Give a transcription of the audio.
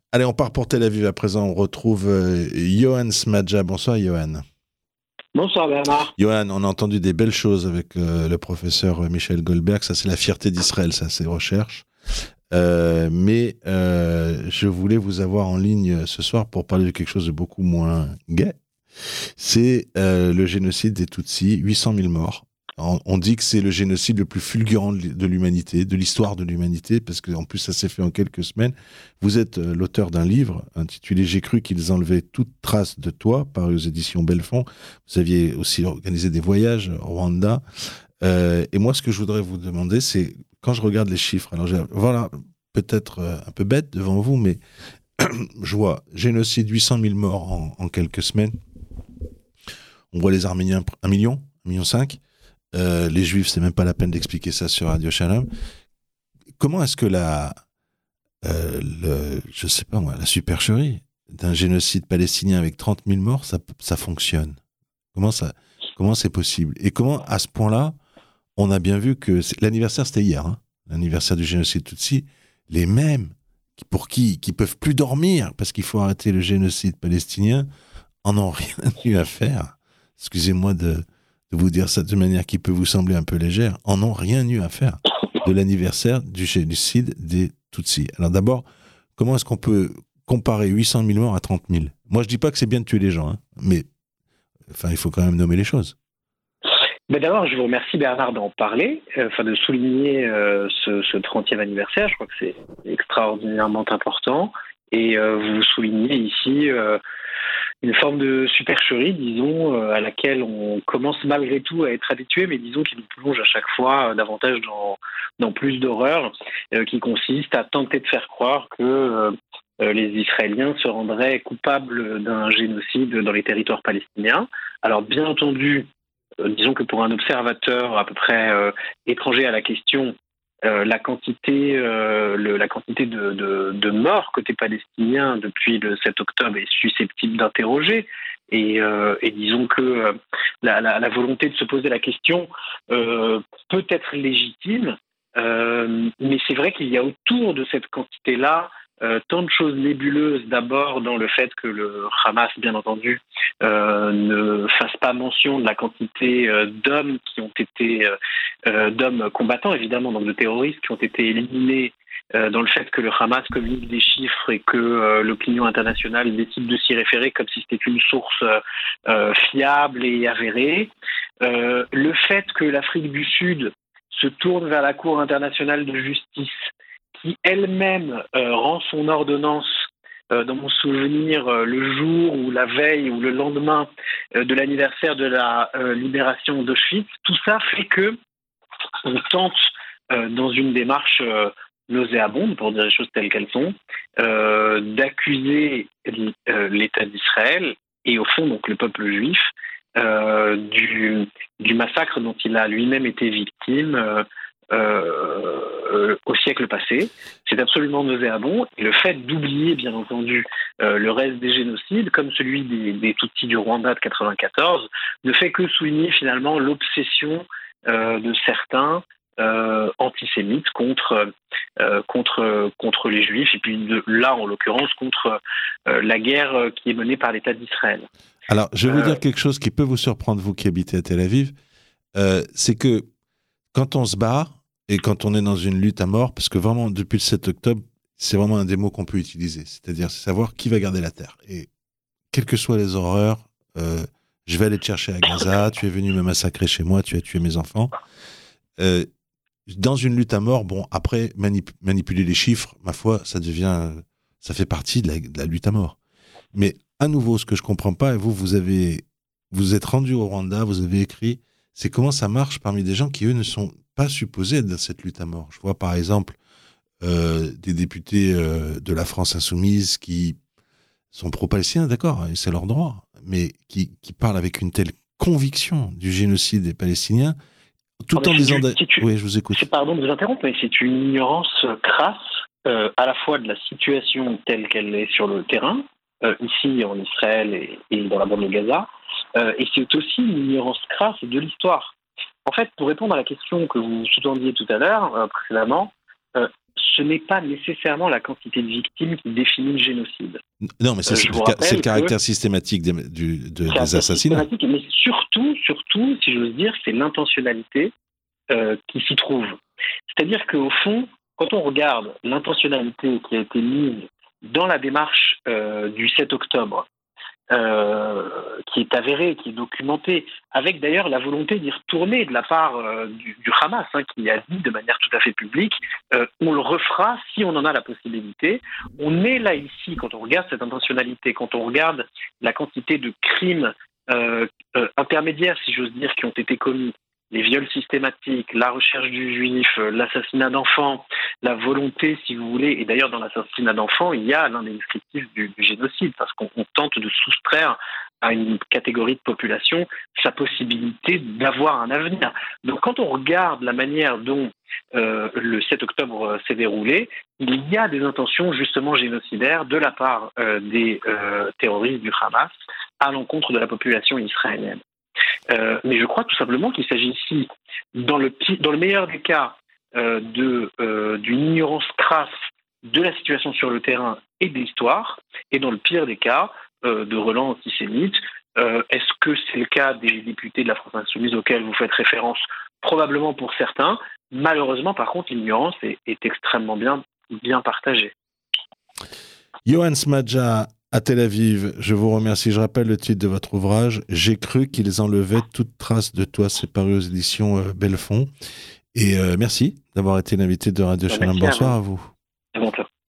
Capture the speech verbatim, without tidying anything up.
Allez, on part pour Tel Aviv à présent. On retrouve euh, Johan Smadja. Bonsoir, Johan. Bonsoir Bernard. Johan, on a entendu des belles choses avec euh, le professeur Michel Goldberg. Ça, c'est la fierté d'Israël, ça, ses recherches. Euh, mais euh, je voulais vous avoir en ligne ce soir pour parler de quelque chose de beaucoup moins gai. C'est euh, le génocide des Tutsis, huit cent mille morts. On, on dit que c'est le génocide le plus fulgurant de l'humanité, de l'histoire de l'humanité, parce qu'en plus ça s'est fait en quelques semaines. Vous êtes euh, l'auteur d'un livre intitulé « J'ai cru qu'ils enlevaient toute trace de toi », paru aux éditions Belfond. Vous aviez aussi organisé des voyages au Rwanda. Euh, et moi, ce que je voudrais vous demander, c'est, quand je regarde les chiffres, alors j'ai, voilà, peut-être euh, un peu bête devant vous, mais je vois génocide, huit cent mille morts en, en quelques semaines. On voit les Arméniens, un million, un million cinq. Euh, les Juifs, c'est même pas la peine d'expliquer ça sur Radio Shalom. Comment est-ce que la, euh, le, je sais pas moi, la supercherie d'un génocide palestinien avec trente mille morts, ça, ça fonctionne? Comment ça, comment c'est possible? Et comment, à ce point-là, on a bien vu que l'anniversaire, c'était hier, hein, l'anniversaire du génocide Tutsi, les mêmes pour qui, qui peuvent plus dormir parce qu'il faut arrêter le génocide palestinien, en ont rien eu à faire. Excusez-moi de, de vous dire ça de manière qui peut vous sembler un peu légère, en ont rien eu à faire de l'anniversaire du génocide des Tutsis. Alors d'abord, comment est-ce qu'on peut comparer huit cent mille morts à trente mille? Moi, je dis pas que c'est bien de tuer les gens, hein, mais enfin, il faut quand même nommer les choses. Mais d'abord, je vous remercie Bernard d'en parler, euh, enfin de souligner euh, ce, ce trentième anniversaire. Je crois que c'est extraordinairement important. Et euh, vous soulignez ici euh, une forme de supercherie, disons, euh, à laquelle on commence malgré tout à être habitué, mais disons qui nous plonge à chaque fois euh, davantage dans, dans plus d'horreur, euh, qui consiste à tenter de faire croire que euh, euh, les Israéliens se rendraient coupables d'un génocide dans les territoires palestiniens. Alors bien entendu, euh, disons que pour un observateur à peu près euh, étranger à la question, Euh, la quantité, euh, le, la quantité de, de, de morts côté palestinien depuis le sept octobre est susceptible d'interroger. Et, euh, et disons que euh, la, la, la volonté de se poser la question euh, peut être légitime, euh, mais c'est vrai qu'il y a autour de cette quantité-là euh, tant de choses nébuleuses. D'abord dans le fait que le Hamas, bien entendu, euh, ne fasse pas mention de la quantité euh, d'hommes qui ont été, euh, d'hommes combattants évidemment, donc de terroristes qui ont été éliminés, euh, dans le fait que le Hamas communique des chiffres et que euh, l'opinion internationale décide de s'y référer comme si c'était une source euh, fiable et avérée. Euh, le fait que l'Afrique du Sud se tourne vers la Cour internationale de justice, qui elle-même euh, rend son ordonnance, euh, dans mon souvenir, euh, le jour ou la veille ou le lendemain euh, de l'anniversaire de la euh, libération d'Auschwitz, tout ça fait que on tente, euh, dans une démarche euh, nauséabonde, pour dire les choses telles qu'elles sont, euh, d'accuser euh, l'État d'Israël et au fond donc le peuple juif euh, du, du massacre dont il a lui-même été victime euh, Euh, au siècle passé. C'est absolument nauséabond. Et le fait d'oublier, bien entendu, euh, le reste des génocides, comme celui des, des Tutsis du Rwanda de quatre-vingt-quatorze, ne fait que souligner finalement l'obsession euh, de certains euh, antisémites contre, euh, contre, contre les Juifs, et puis de, là, en l'occurrence, contre euh, la guerre qui est menée par l'État d'Israël. Alors, je vais euh, vous dire quelque chose qui peut vous surprendre, vous qui habitez à Tel Aviv, euh, c'est que quand on se bat, et quand on est dans une lutte à mort, parce que vraiment, depuis le sept octobre, c'est vraiment un des mots qu'on peut utiliser. C'est-à-dire, c'est savoir qui va garder la terre. Et quelles que soient les horreurs, euh, je vais aller te chercher à Gaza, tu es venu me massacrer chez moi, tu as tué mes enfants. Euh, dans une lutte à mort, bon, après, manip- manipuler les chiffres, ma foi, ça devient, ça fait partie de la, de la lutte à mort. Mais à nouveau, ce que je comprends pas, et vous, vous avez, vous êtes rendu au Rwanda, vous avez écrit, c'est comment ça marche parmi des gens qui, eux, ne sont pas supposés être dans cette lutte à mort. Je vois par exemple euh, des députés euh, de la France insoumise qui sont pro-palestiniens, d'accord, et c'est leur droit, mais qui, qui parlent avec une telle conviction du génocide des Palestiniens, tout oh, en disant... Tu, tu, oui, je vous écoute. C'est, pardon de vous interrompre, mais c'est une ignorance crasse, euh, à la fois de la situation telle qu'elle est sur le terrain, euh, ici en Israël et, et dans la bande de Gaza, euh, et c'est aussi une ignorance crasse de l'histoire. En fait, pour répondre à la question que vous sous-tendiez tout à l'heure, euh, précédemment, euh, ce n'est pas nécessairement la quantité de victimes qui définit le génocide. Non, mais c'est, Euh, je c'est, vous le, c'est le rappelle caractère que systématique des, du, de- c'est des assassinats. systématique, mais surtout, surtout, si j'ose dire, c'est l'intentionnalité euh, qui s'y trouve. C'est-à-dire qu'au fond, quand on regarde l'intentionnalité qui a été mise dans la démarche euh, du sept octobre, euh, qui est avérée, qui est documentée, avec d'ailleurs la volonté d'y retourner de la part euh, du, du Hamas, hein, qui a dit de manière tout à fait publique, euh, on le refera si on en a la possibilité. On est là ici, quand on regarde cette intentionnalité, quand on regarde la quantité de crimes euh, euh, intermédiaires, si j'ose dire, qui ont été commis, les viols systématiques, la recherche du juif, euh, l'assassinat d'enfants, la volonté, si vous voulez, et d'ailleurs dans l'assassinat d'enfants, il y a l'un des descriptifs du, du génocide, parce qu'on on tente de soustraire à une catégorie de population sa possibilité d'avoir un avenir. Donc quand on regarde la manière dont euh, le sept octobre s'est déroulé, il y a des intentions justement génocidaires de la part euh, des euh, terroristes du Hamas à l'encontre de la population israélienne. Euh, mais je crois tout simplement qu'il s'agit ici, dans le, dans le meilleur des cas, euh, de, euh, d'une ignorance crasse de la situation sur le terrain et de l'histoire, et dans le pire des cas, euh, de relents antisémites. Euh, est-ce que c'est le cas des députés de la France Insoumise auxquels vous faites référence? Probablement pour certains. Malheureusement, par contre, l'ignorance est, est extrêmement bien, bien partagée. Yohann Smadja, à Tel Aviv, je vous remercie. Je rappelle le titre de votre ouvrage. J'ai cru qu'ils enlevaient toute trace de toi. C'est paru aux éditions euh, Bellefond. Et euh, merci d'avoir été l'invité de Radio Shalom. Bonsoir à vous. À bientôt.